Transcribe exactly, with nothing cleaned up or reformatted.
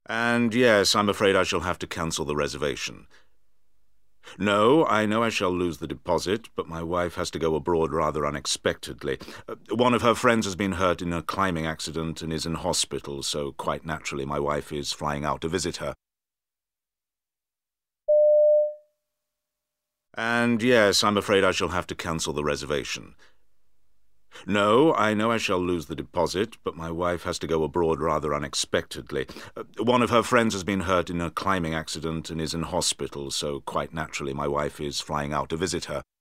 And yes, I'm afraid I shall have to cancel the reservation. No, I know I shall lose the deposit, but my wife has to go abroad rather unexpectedly. Uh, one of her friends has been hurt in a climbing accident and is in hospital, so quite naturally my wife is flying out to visit her. And yes, I'm afraid I shall have to cancel the reservation. No, I know I shall lose the deposit, but my wife has to go abroad rather unexpectedly. Uh, one of her friends has been hurt in a climbing accident and is in hospital, so quite naturally my wife is flying out to visit her.